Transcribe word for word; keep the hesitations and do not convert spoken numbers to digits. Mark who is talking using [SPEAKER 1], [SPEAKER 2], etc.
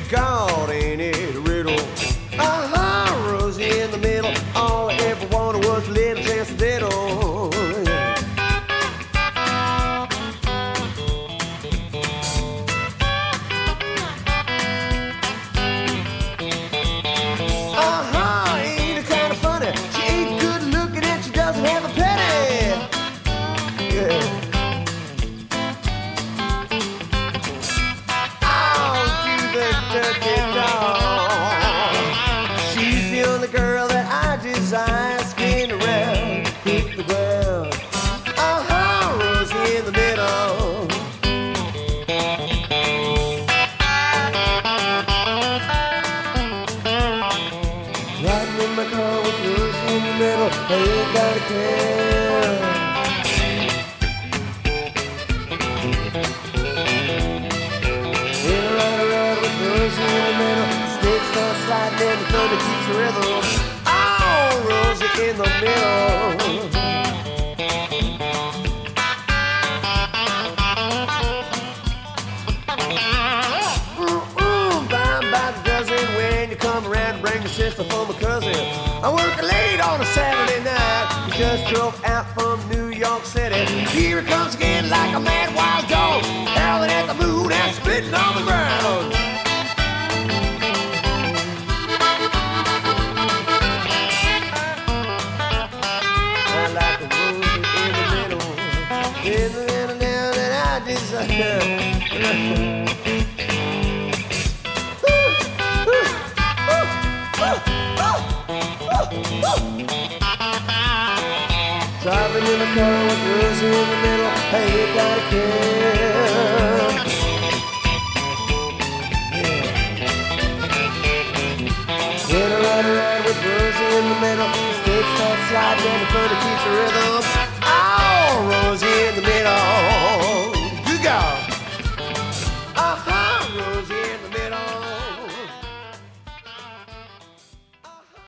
[SPEAKER 1] God, ain't it a riddle? Uh-huh, Rosie in the middle. All I ever wanted was a little transcendental. Uh-huh, ain't it kind of funny? She ain't good looking and she doesn't have a penny. Yeah. Dirty dog. She's the only girl that I desire. Skin around, hit the ground. Uh-huh, Rosie in the middle. Riding in my car with Rosie in the middle. I ain't gotta care. Rosie in the middle, sticks start sliding in the thunder keeps the rhythm. Oh, Rosie in the middle. Mm-mm, buying by the dozen when you come around and bring your sister for my cousin. I work late on a Saturday night. He just drove out from New York City. Here he comes again like a mad wild dog, howling at the moon and spitting on the ground. In the middle now that I desire. Driving in the car with Rosie in the middle, I ain't gotta care. Yeah. In a ride, ride with Rosie in the middle, sticks start sliding and the further keeps the rhythm.